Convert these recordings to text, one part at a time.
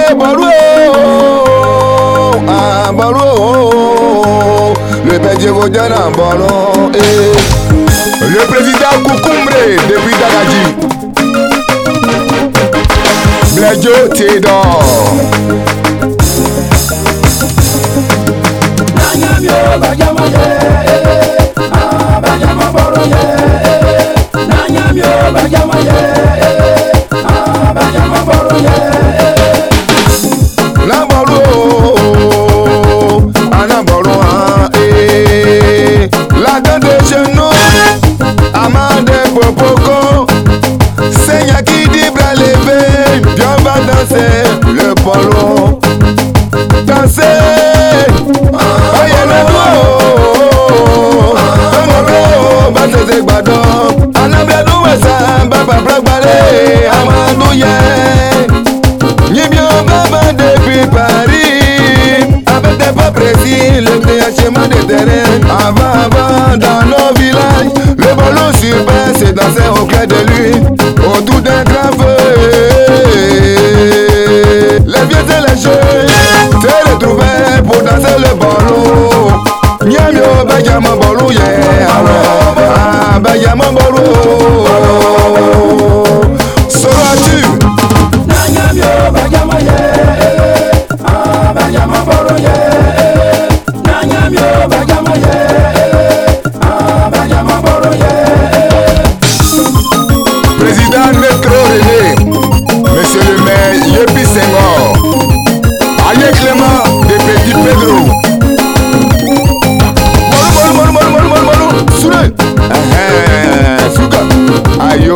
Le pédier vaudien en ballon. Le président Coucumbre depuis Dagaji. Bledjo Tedor. Le ballon, danser, depuis Paris, avec des pas précis, le déhachement des terrains. Avant, dans nos villages, le ballon super, c'est danser au clair de lune, autour d'un grand feu. Les vieux et les jeunes se retrouvaient pour danser le ballon. Nyamio, Benjamin Ballou, yeah. Benjamin Ballou. Sauras-tu? Nyamio, Benjamin, yeah. Benjamin Ballou, yeah. Nyamio, Benjamin, yeah. Benjamin Ballou, yeah. Président Necro René, Monsieur le maire Yepi Senghor, Aïe Clément de Petit Pedro. Soule, Souka, aïe,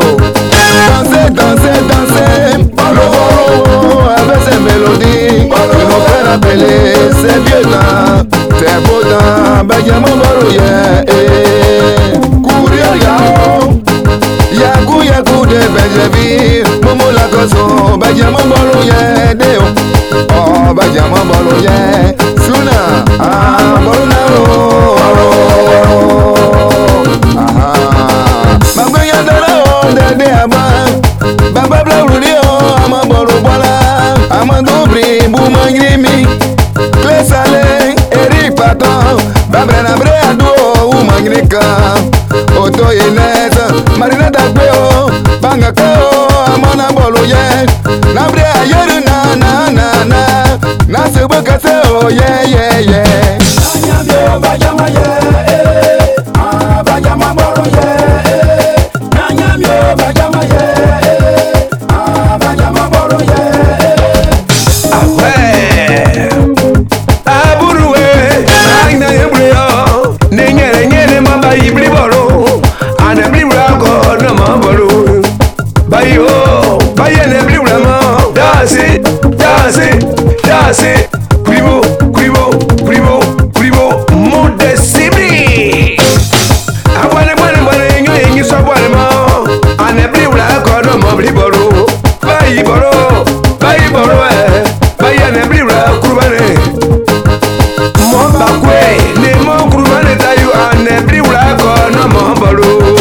danser, avec ces mélodies, qui nous fait rappeler ces vieux temps, ces beaux temps, Benjamin Ballou, yeah, courir, Yaku de Benjamin, Momo la Koso, Benjamin Ballou, yeah, Deo, oh, Benjamin Ballou, yeah, Suna, Ballou Naro, Magoya Dara, Dede Aba, Baba Blaudio, Ama Ballou Bala, Ama Dobri, Boumangrimi, Clé Salé, Eric Paton, Babrana Breado, Oumangrika, Oto Inès, Marina Dagbeo, Bangakeo, Amana Bolo, yeah. Nabre ayeru na Nasubu Kaseo, yeah. Nanyamyo, Bajama, yeah. Bajama Bolo, yeah. Nanyamyo, Bajama, yeah. Bajama Bolo, yeah. Ah ouais. Aburuwe, Aina Yembreo, Nyere Mamba Ibli Bolo. Baye plus vraiment danser, privo, modesibri. Abone, nyo so bone mo. Ane plus vraiment no mo bolo. Baye bolo, baye ane plus vraiment kurubane. Mo bakwe, ne mo kurubane tayu ane plus vraiment no mo bolo.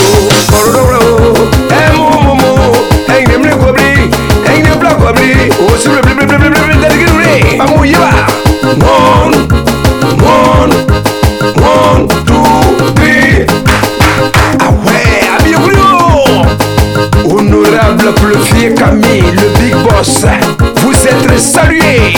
One, two, three. Ah ouais, honorable Pleuvier Camille, le big boss, vous êtes salué.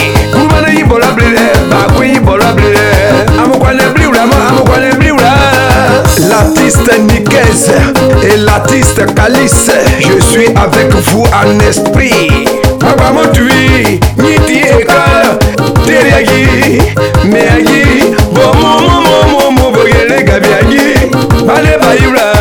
L'artiste Nicaise et l'artiste Calice, je suis avec vous en esprit. Abamo tui, niti ekala, teriagi, meagi, bomo, boyele gabiagi, bale bayura.